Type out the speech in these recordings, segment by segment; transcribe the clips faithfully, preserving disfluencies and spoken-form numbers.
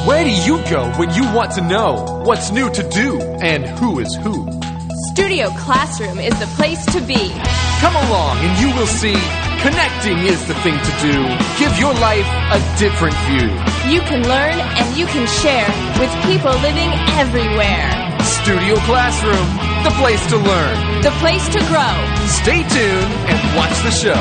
Where do you go when you want to know what's new to do and who is who? Studio Classroom is the place to be. Come along and you will see connecting is the thing to do. Give your life a different view. You can learn and you can share with people living everywhere. Studio Classroom, the place to learn, the place to grow. Stay tuned and watch the show.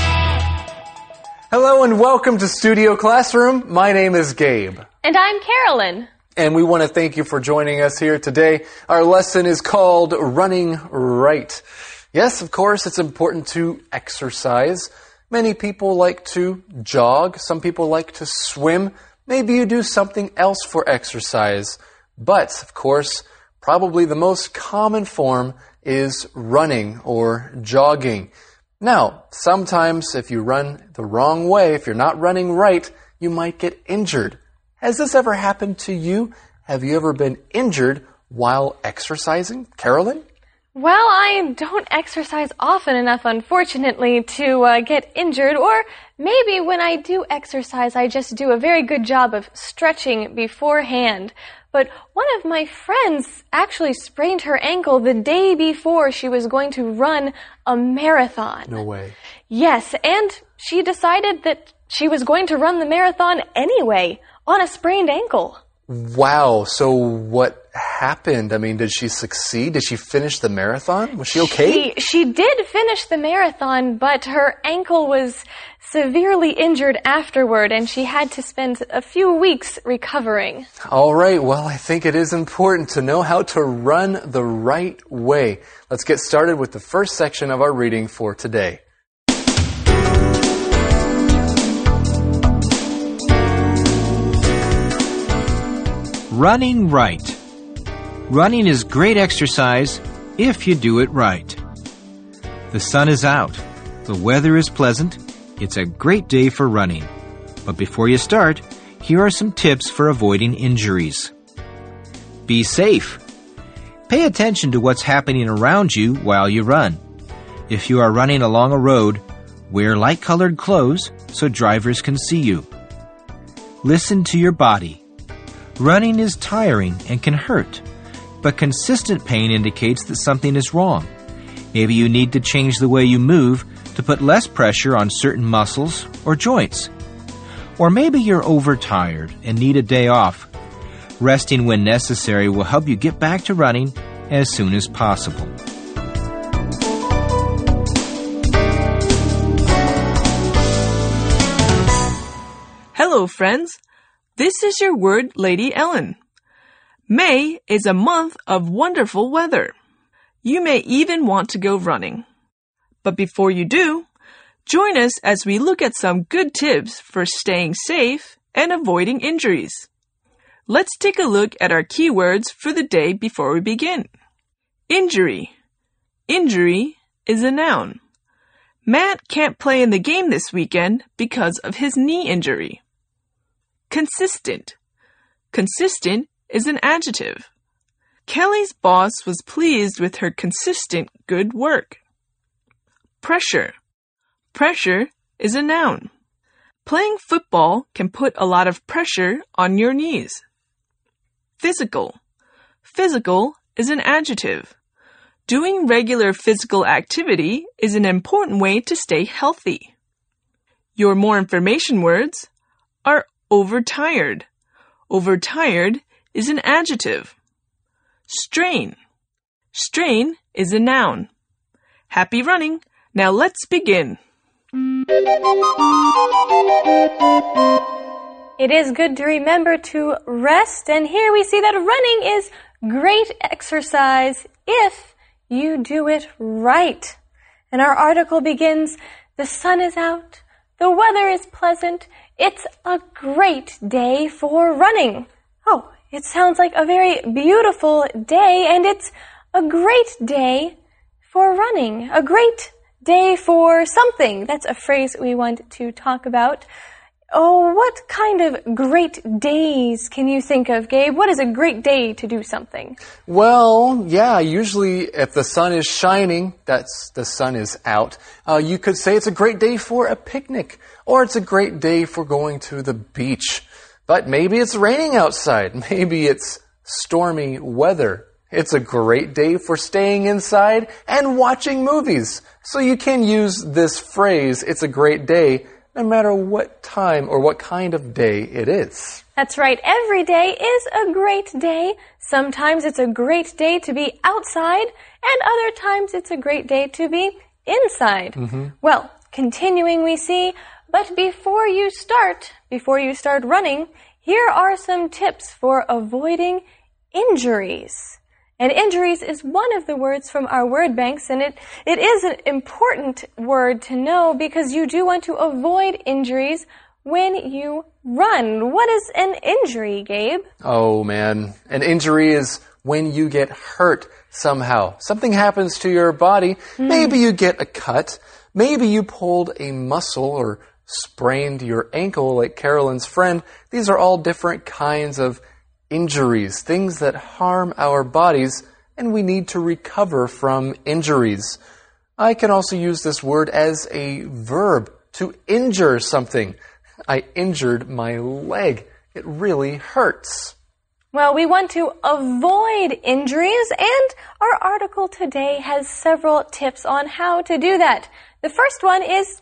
Hello and welcome to Studio Classroom. My name is Gabe. And I'm Carolyn. And we want to thank you for joining us here today. Our lesson is called Running Right. Yes, of course, it's important to exercise. Many people like to jog. Some people like to swim. Maybe you do something else for exercise. But, of course, probably the most common form is running or jogging. Now, sometimes if you run the wrong way, if you're not running right, you might get injured. Has this ever happened to you? Have you ever been injured while exercising? Carolyn? Well, I don't exercise often enough, unfortunately, to uh, get injured. Or maybe when I do exercise, I just do a very good job of stretching beforehand. But one of my friends actually sprained her ankle the day before she was going to run a marathon. No way. Yes, and she decided that she was going to run the marathon anyway, on a sprained ankle. Wow. So what happened? I mean, did she succeed? Did she finish the marathon? Was she okay? She, she did finish the marathon, but her ankle was severely injured afterward, and she had to spend a few weeks recovering. All right. Well, I think it is important to know how to run the right way. Let's get started with the first section of our reading for today. Running right. Running is great exercise if you do it right. The sun is out. The weather is pleasant. It's a great day for running. But before you start, here are some tips for avoiding injuries. Be safe. Pay attention to what's happening around you while you run. If you are running along a road, wear light-colored clothes so drivers can see you. Listen to your body. Running is tiring and can hurt, but consistent pain indicates that something is wrong. Maybe you need to change the way you move to put less pressure on certain muscles or joints. Or maybe you're overtired and need a day off. Resting when necessary will help you get back to running as soon as possible. Hello, friends. This is your word, Lady Ellen. May is a month of wonderful weather. You may even want to go running. But before you do, join us as we look at some good tips for staying safe and avoiding injuries. Let's take a look at our keywords for the day before we begin. Injury. Injury is a noun. Matt can't play in the game this weekend because of his knee injury. Consistent. Consistent is an adjective. Kelly's boss was pleased with her consistent good work. Pressure. Pressure is a noun. Playing football can put a lot of pressure on your knees. Physical. Physical is an adjective. Doing regular physical activity is an important way to stay healthy. Your more information words are overtired. Overtired is an adjective. Strain. Strain is a noun. Happy running. Now let's begin. It is good to remember to rest, and here we see that running is great exercise if you do it right. And our article begins, the sun is out, the weather is pleasant, it's a great day for running. Oh, it sounds like a very beautiful day, and it's a great day for running. A great day for something. That's a phrase we want to talk about. Oh, what kind of great days can you think of, Gabe? What is a great day to do something? Well, yeah, usually if the sun is shining, that's the sun is out, uh, you could say it's a great day for a picnic, or it's a great day for going to the beach. But maybe it's raining outside. Maybe it's stormy weather. It's a great day for staying inside and watching movies. So you can use this phrase, it's a great day, no matter what time or what kind of day it is. That's right. Every day is a great day. Sometimes it's a great day to be outside, and other times it's a great day to be inside. Mm-hmm. Well, continuing we see, but before you start, before you start running, here are some tips for avoiding injuries. And injuries is one of the words from our word banks, and it, it is an important word to know because you do want to avoid injuries when you run. What is an injury, Gabe? Oh, man. An injury is when you get hurt somehow. Something happens to your body. Mm. Maybe you get a cut. Maybe you pulled a muscle or sprained your ankle like Carolyn's friend. These are all different kinds of injuries, things that harm our bodies, and we need to recover from injuries. I can also use this word as a verb, to injure something. I injured my leg. It really hurts. Well, we want to avoid injuries, and our article today has several tips on how to do that. The first one is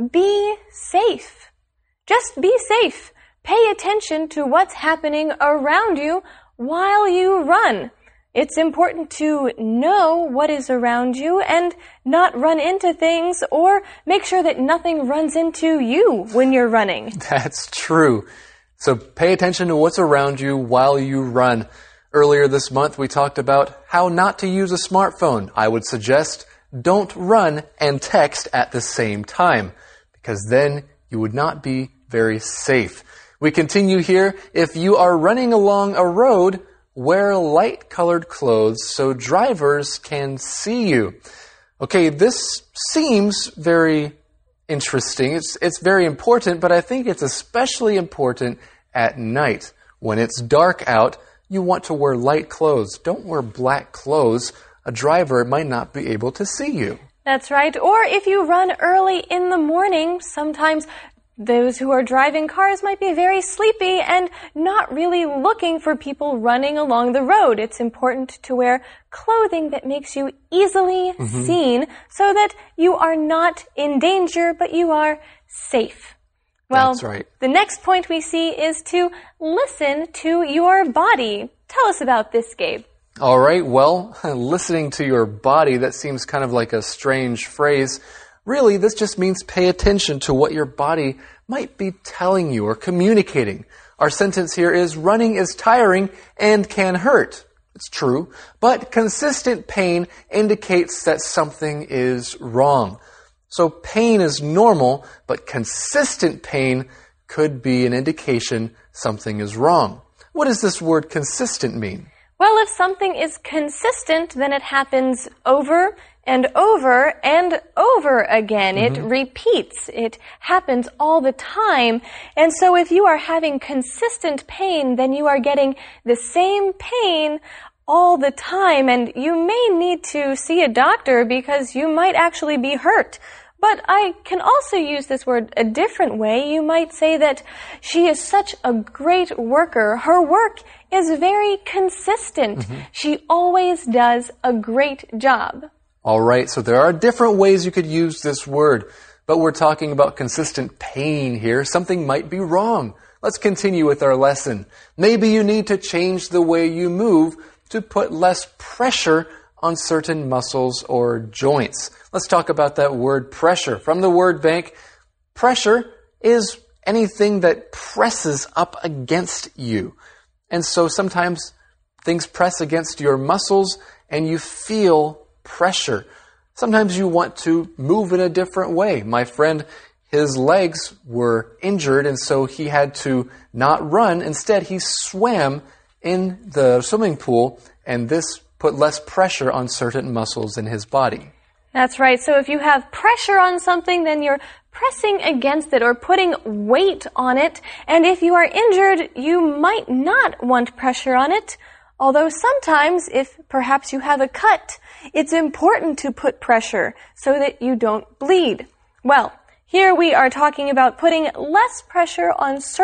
be safe. Just be safe. Pay attention to what's happening around you while you run. It's important to know what is around you and not run into things, or make sure that nothing runs into you when you're running. That's true. So pay attention to what's around you while you run. Earlier this month, we talked about how not to use a smartphone. I would suggest don't run and text at the same time, because then you would not be very safe. We continue here. If you are running along a road, wear light-colored clothes so drivers can see you. Okay, this seems very interesting. It's, it's very important, but I think it's especially important at night. When it's dark out, you want to wear light clothes. Don't wear black clothes. A driver might not be able to see you. That's right. Or if you run early in the morning, sometimes those who are driving cars might be very sleepy and not really looking for people running along the road. It's important to wear clothing that makes you easily mm-hmm. seen so that you are not in danger, but you are safe. Well, that's right. The next point we see is to listen to your body. Tell us about this, Gabe. All right. Well, listening to your body, that seems kind of like a strange phrase. Really, this just means pay attention to what your body might be telling you or communicating. Our sentence here is, running is tiring and can hurt. It's true, but consistent pain indicates that something is wrong. So pain is normal, but consistent pain could be an indication something is wrong. What does this word consistent mean? Well, if something is consistent, then it happens over and over and over again. Mm-hmm. It repeats. It happens all the time. And so if you are having consistent pain, then you are getting the same pain all the time. And you may need to see a doctor because you might actually be hurt. But I can also use this word a different way. You might say that she is such a great worker. Her work is very consistent. Mm-hmm. She always does a great job. All right, so there are different ways you could use this word, but we're talking about consistent pain here. Something might be wrong. Let's continue with our lesson. Maybe you need to change the way you move to put less pressure on certain muscles or joints. Let's talk about that word pressure. From the word bank, pressure is anything that presses up against you. And so sometimes things press against your muscles and you feel pressure. Sometimes you want to move in a different way. My friend, his legs were injured, and so he had to not run. Instead, he swam in the swimming pool, and this put less pressure on certain muscles in his body. That's right. So if you have pressure on something, then you're pressing against it or putting weight on it. And if you are injured, you might not want pressure on it. Although sometimes, if perhaps you have a cut, it's important to put pressure so that you don't bleed. Well, here we are talking about putting less pressure on certain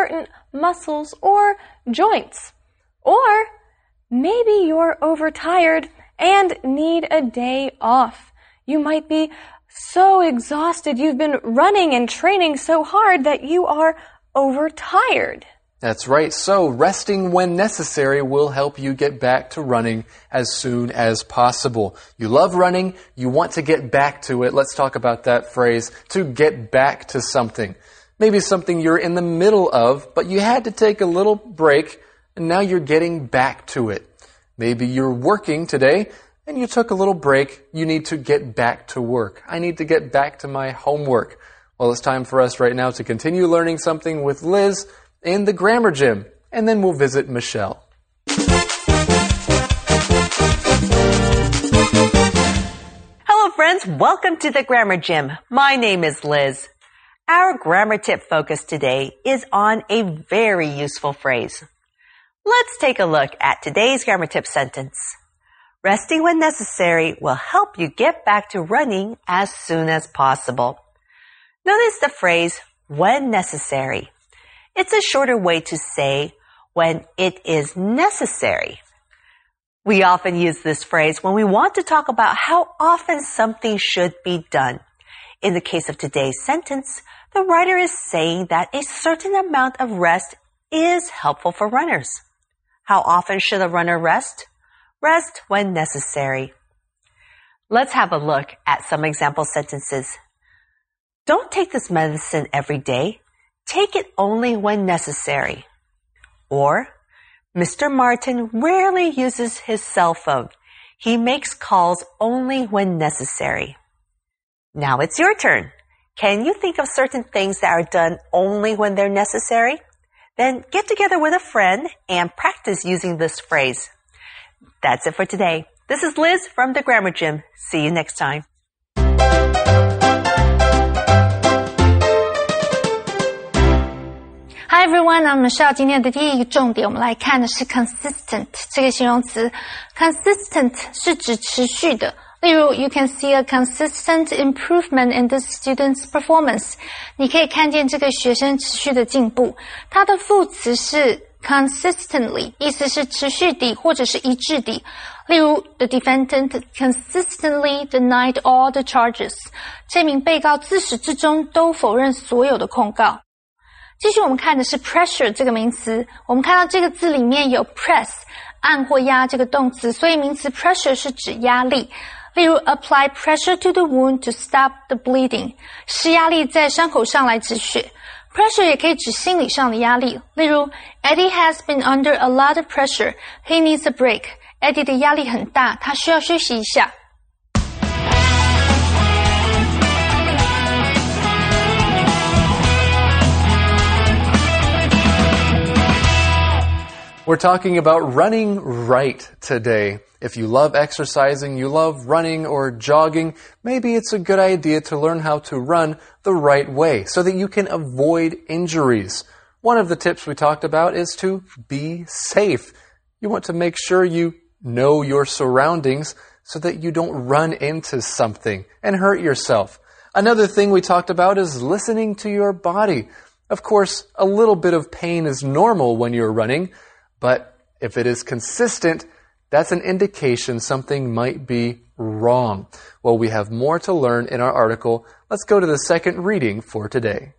muscles or joints. Or maybe you're overtired and need a day off. You might be so exhausted. You've been running and training so hard that you are overtired. That's right. So resting when necessary will help you get back to running as soon as possible. You love running. You want to get back to it. Let's talk about that phrase, to get back to something. Maybe something you're in the middle of, but you had to take a little break, and now you're getting back to it. Maybe you're working today, and you took a little break. You need to get back to work. I need to get back to my homework. Well, it's time for us right now to continue learning something with Liz in the Grammar Gym, and then we'll visit Michelle. Hello friends, welcome to the Grammar Gym. My name is Liz. Our grammar tip focus today is on a very useful phrase. Let's take a look at today's grammar tip sentence. Resting when necessary will help you get back to running as soon as possible. Notice the phrase, when necessary. It's a shorter way to say when it is necessary. We often use this phrase when we want to talk about how often something should be done. In the case of today's sentence, the writer is saying that a certain amount of rest is helpful for runners. How often should a runner rest? Rest when necessary. Let's have a look at some example sentences. Don't take this medicine every day. Take it only when necessary. Or, Mister Martin rarely uses his cell phone. He makes calls only when necessary. Now it's your turn. Can you think of certain things that are done only when they're necessary? Then get together with a friend and practice using this phrase. That's it for today. This is Liz from the Grammar Gym. See you next time. Hi everyone, I'm Michelle. 今天的第一个重点，我们来看的是 consistent 这个形容词。consistent 是指持续的。例如 you can see a consistent improvement in the student's performance. 你可以看见这个学生持续的进步。它的副词是 consistently， 意思是持续地或者是一致地。例如 the defendant consistently denied all the charges. 这名被告自始至终都否认所有的控告。继续我们看的是 pressure 这个名词，我们看到这个字里面有 press 按或压这个动词，所以名词 pressure 是指压力。例如 apply pressure to the wound to stop the bleeding， 施压力在伤口上来止血。pressure 也可以指心理上的压力，例如 Eddie has been under a lot of pressure. He needs a break. Eddie 的压力很大，他需要休息一下。 We're talking about running right today. If you love exercising, you love running or jogging, maybe it's a good idea to learn how to run the right way so that you can avoid injuries. One of the tips we talked about is to be safe. You want to make sure you know your surroundings so that you don't run into something and hurt yourself. Another thing we talked about is listening to your body. Of course, a little bit of pain is normal when you're running, but if it is consistent, that's an indication something might be wrong. Well, we have more to learn in our article. Let's go to the second reading for today.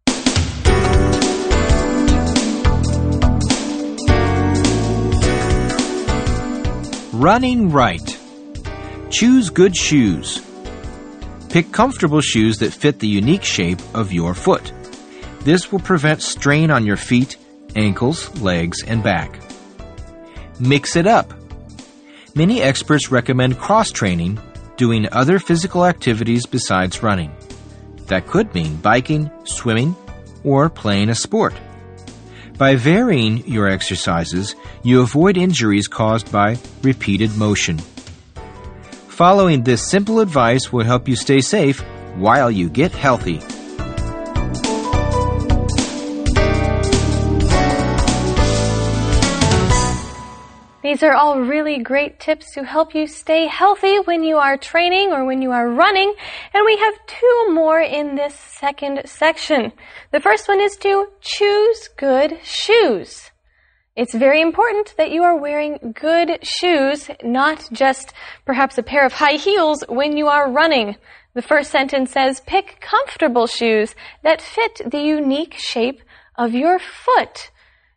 Running right. Choose good shoes. Pick comfortable shoes that fit the unique shape of your foot. This will prevent strain on your feet, ankles, legs, and back. Mix it up. Many experts recommend cross-training, doing other physical activities besides running. That could mean biking, swimming, or playing a sport. By varying your exercises, you avoid injuries caused by repeated motion. Following this simple advice will help you stay safe while you get healthy. These are all really great tips to help you stay healthy when you are training or when you are running. And we have two more in this second section. The first one is to choose good shoes. It's very important that you are wearing good shoes, not just perhaps a pair of high heels when you are running. The first sentence says, pick comfortable shoes that fit the unique shape of your foot.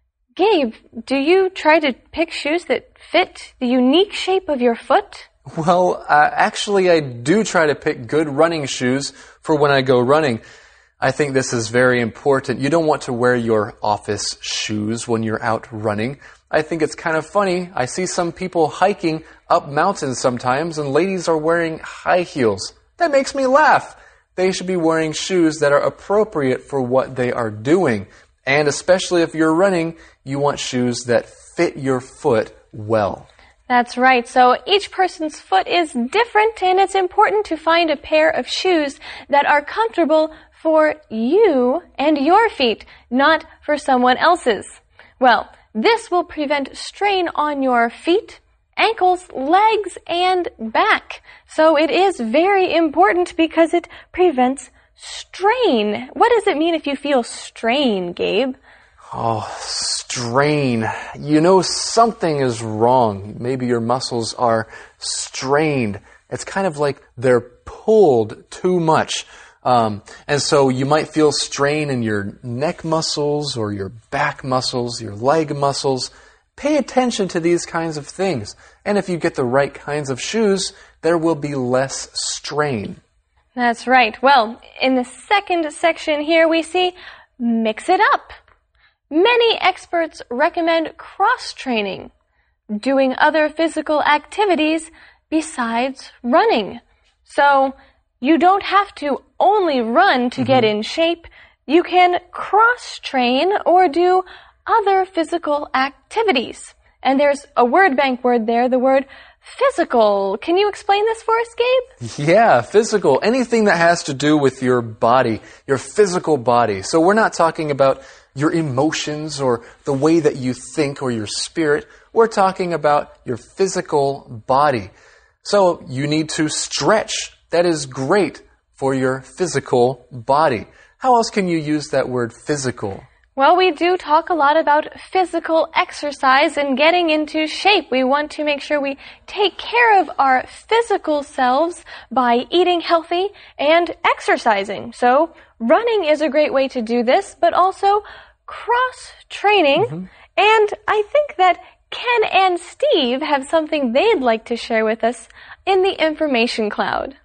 Gabe, do you try to pick shoes that fit the unique shape of your foot? Well, uh, actually, I do try to pick good running shoes for when I go running. I think this is very important. You don't want to wear your office shoes when you're out running. I think it's kind of funny. I see some people hiking up mountains sometimes, and ladies are wearing high heels. That makes me laugh. They should be wearing shoes that are appropriate for what they are doing. And especially if you're running, you want shoes that fit your foot well. That's right. So each person's foot is different, and it's important to find a pair of shoes that are comfortable for you and your feet, not for someone else's. Well, this will prevent strain on your feet, ankles, legs, and back. So it is very important because it prevents strain. What does it mean if you feel strain, Gabe? Oh, strain. You know something is wrong. Maybe your muscles are strained. It's kind of like they're pulled too much. Um, and so you might feel strain in your neck muscles or your back muscles, your leg muscles. Pay attention to these kinds of things. And if you get the right kinds of shoes, there will be less strain. That's right. Well, in the second section here, we see mix it up. Many experts recommend cross-training, doing other physical activities besides running. So you don't have to only run to mm-hmm. get in shape. You can cross-train or do other physical activities. And there's a word bank word there, the word physical. Can you explain this for us, Gabe? Yeah, physical. Anything that has to do with your body, your physical body. So we're not talking about your emotions or the way that you think or your spirit. We're talking about your physical body. So you need to stretch. That is great for your physical body. How else can you use that word physical? Well, we do talk a lot about physical exercise and getting into shape. We want to make sure we take care of our physical selves by eating healthy and exercising. So running is a great way to do this, but also cross-training. Mm-hmm. And I think that Ken and Steve have something they'd like to share with us in the information cloud.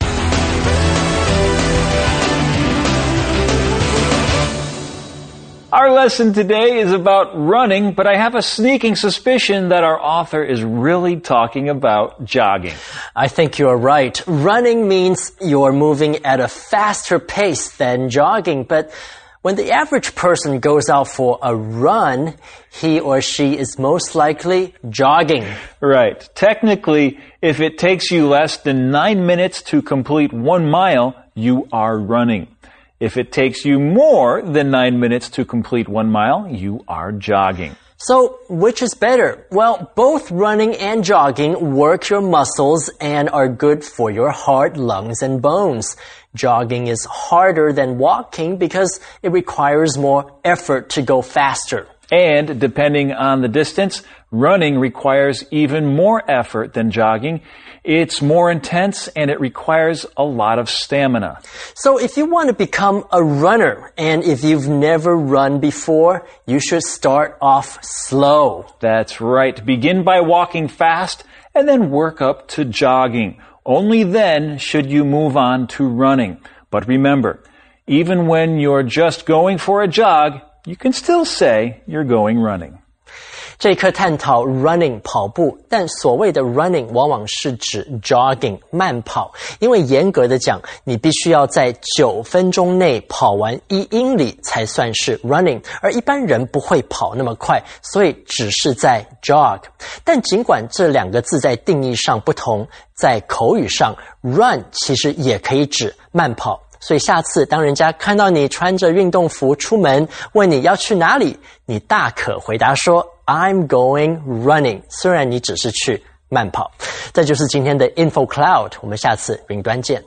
Our lesson today is about running, but I have a sneaking suspicion that our author is really talking about jogging. I think you're right. Running means you're moving at a faster pace than jogging, but when the average person goes out for a run, he or she is most likely jogging. Right. Technically, if it takes you less than nine minutes to complete one mile, you are running. If it takes you more than nine minutes to complete one mile, you are jogging. So, which is better? Well, both running and jogging work your muscles and are good for your heart, lungs, and bones. Jogging is harder than walking because it requires more effort to go faster. And depending on the distance, running requires even more effort than jogging. It's more intense and it requires a lot of stamina. So if you want to become a runner and if you've never run before, you should start off slow. That's right. Begin by walking fast and then work up to jogging. Only then should you move on to running. But remember, even when you're just going for a jog, you can still say you're going running. 这一课探讨 running 跑步，但所谓的 running 往往是指 jogging 慢跑，因为严格的讲，你必须要在九分钟内跑完一英里才算是 running， 而一般人不会跑那么快，所以只是在 jog。但尽管这两个字在定义上不同，在口语上 run 其实也可以指慢跑。所以下次当人家看到你穿着运动服出门，问你要去哪里，你大可回答说 I'm going running， 虽然你只是去慢跑。这就是今天的 Info Cloud， 我们下次云端见。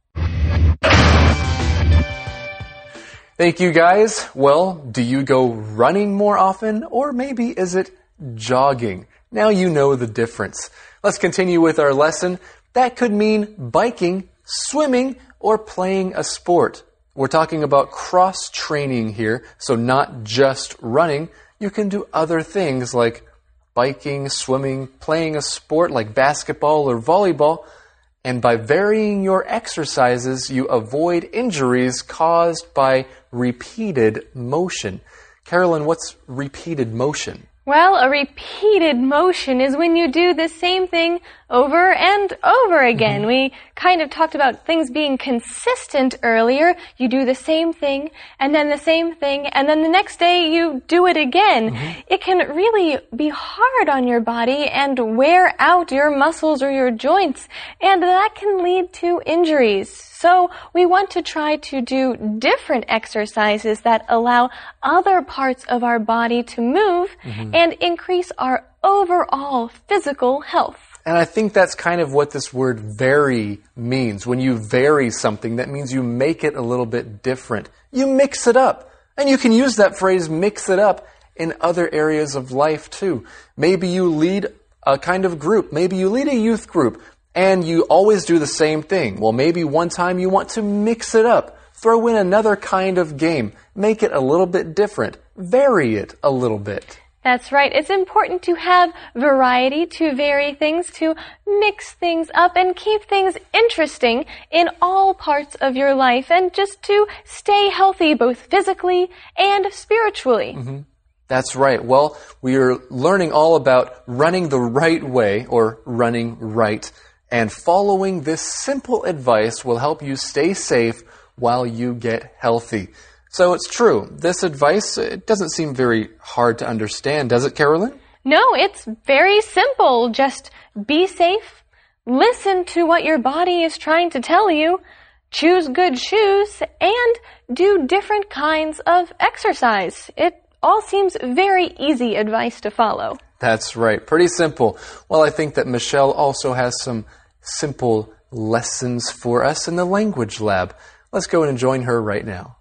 Thank you guys. Well, do you go running more often, or maybe is it jogging? Now you know the difference. Let's continue with our lesson. That could mean biking, swimming, or playing a sport. We're talking about cross-training here, so not just running. You can do other things like biking, swimming, playing a sport like basketball or volleyball. And by varying your exercises, you avoid injuries caused by repeated motion. Carolyn, what's repeated motion? Well, a repeated motion is when you do the same thing over and over again. Mm-hmm. We kind of talked about things being consistent earlier. You do the same thing, and then the same thing, and then the next day you do it again. Mm-hmm. It can really be hard on your body and wear out your muscles or your joints, and that can lead to injuries. So we want to try to do different exercises that allow other parts of our body to move mm-hmm. and increase our overall physical health. And I think that's kind of what this word vary means. When you vary something, that means you make it a little bit different. You mix it up. And you can use that phrase, mix it up, in other areas of life too. Maybe you lead a kind of group. Maybe you lead a youth group. And you always do the same thing. Well, maybe one time you want to mix it up. Throw in another kind of game. Make it a little bit different. Vary it a little bit. That's right. It's important to have variety, to vary things, to mix things up and keep things interesting in all parts of your life, and just to stay healthy both physically and spiritually. Mm-hmm. That's right. Well, we are learning all about running the right way, or running right. And following this simple advice will help you stay safe while you get healthy. So it's true. This advice, it doesn't seem very hard to understand, does it, Carolyn? No, it's very simple. Just be safe, listen to what your body is trying to tell you, choose good shoes, and do different kinds of exercise. It all seems very easy advice to follow. That's right. Pretty simple. Well, I think that Michelle also has some simple lessons for us in the language lab. Let's go and join her right now.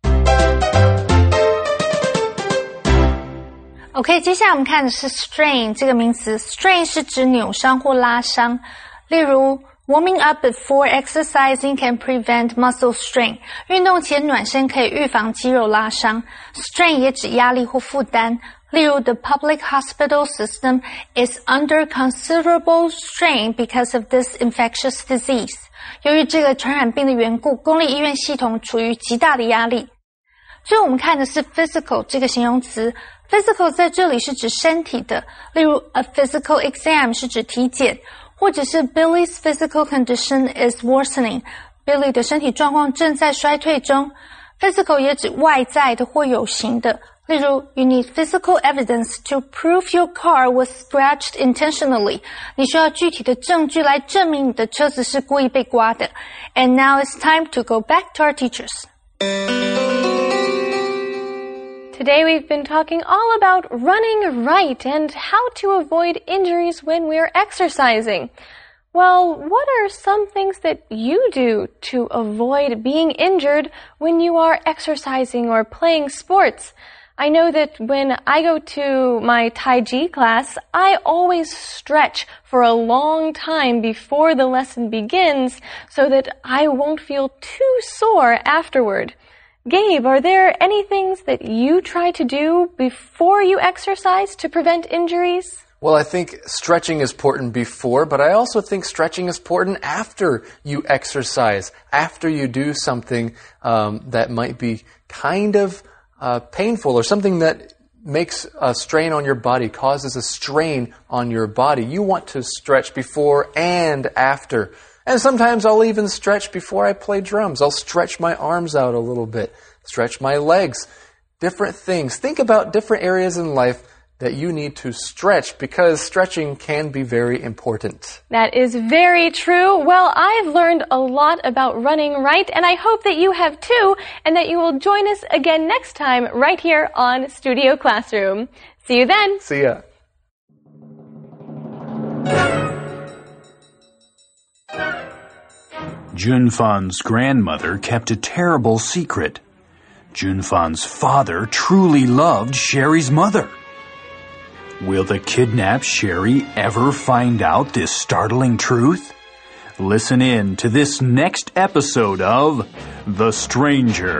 OK， 接下来我们看的是 strain 这个名词。strain 是指扭伤或拉伤。例如 warming up before exercising can prevent muscle strain。运动前暖身可以预防肌肉拉伤。strain 也指压力或负担。例如 the public hospital system is under considerable strain because of this infectious disease。由于这个传染病的缘故，公立医院系统处于极大的压力。最后我们看的是 physical 这个形容词。physical 在这里是指身体的，例如 a physical exam 是指体检，或者是 Billy's physical condition is worsening。Billy 的身体状况正在衰退中。physical 也指外在的或有形的。例如 you need physical evidence to prove your car was scratched intentionally。你需要具体的证据来证明你的车子是故意被刮的。And now it's time to go back to our teachers. Today we've been talking all about running right and how to avoid injuries when we're exercising. Well, what are some things that you do to avoid being injured when you are exercising or playing sports? I know that when I go to my Taiji class, I always stretch for a long time before the lesson begins so that I won't feel too sore afterward. Gabe, are there any things that you try to do before you exercise to prevent injuries? Well, I think stretching is important before, but I also think stretching is important after you exercise, after you do something um, that might be kind of uh, painful or something that makes a strain on your body, causes a strain on your body. You want to stretch before and after. And sometimes I'll even stretch before I play drums. I'll stretch my arms out a little bit, stretch my legs, different things. Think about different areas in life that you need to stretch because stretching can be very important. That is very true. Well, I've learned a lot about running right, and I hope that you have too, and that you will join us again next time right here on Studio Classroom. See you then. See ya. Junfan's grandmother kept a terrible secret. Junfan's father truly loved Sherry's mother. Will the kidnapped Sherry ever find out this startling truth? Listen in to this next episode of The Stranger.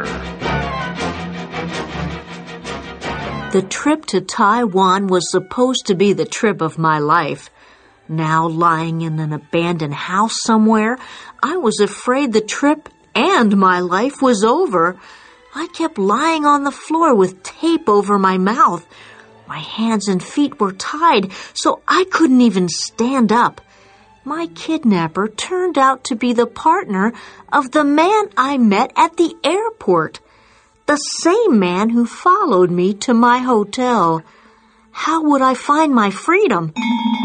The trip to Taiwan was supposed to be the trip of my life. Now lying in an abandoned house somewhere, I was afraid the trip and my life was over. I kept lying on the floor with tape over my mouth. My hands and feet were tied, so I couldn't even stand up. My kidnapper turned out to be the partner of the man I met at the airport. The same man who followed me to my hotel. How would I find my freedom?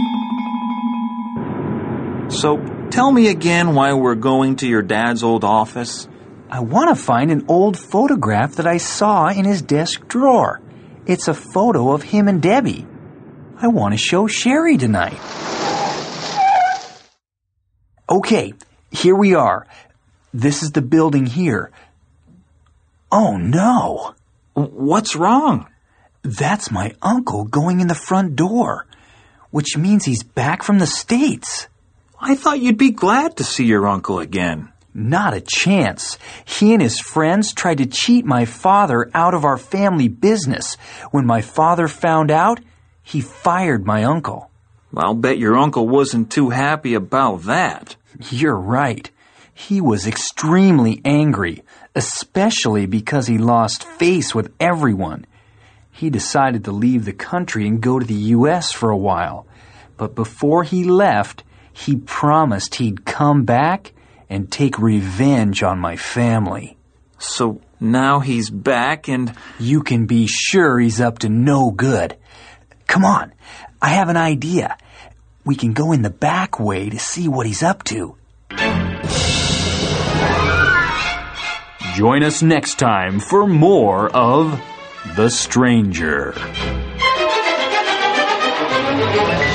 So, tell me again why we're going to your dad's old office. I want to find an old photograph that I saw in his desk drawer. It's a photo of him and Debbie. I want to show Sherry tonight. Okay, here we are. This is the building here. Oh, no. What's wrong? That's my uncle going in the front door, which means he's back from the States. I thought you'd be glad to see your uncle again. Not a chance. He and his friends tried to cheat my father out of our family business. When my father found out, he fired my uncle. I'll bet your uncle wasn't too happy about that. You're right. He was extremely angry, especially because he lost face with everyone. He decided to leave the country and go to the U S for a while. But before he left, he promised he'd come back and take revenge on my family. So now he's back and... You can be sure he's up to no good. Come on, I have an idea. We can go in the back way to see what he's up to. Join us next time for more of The Stranger.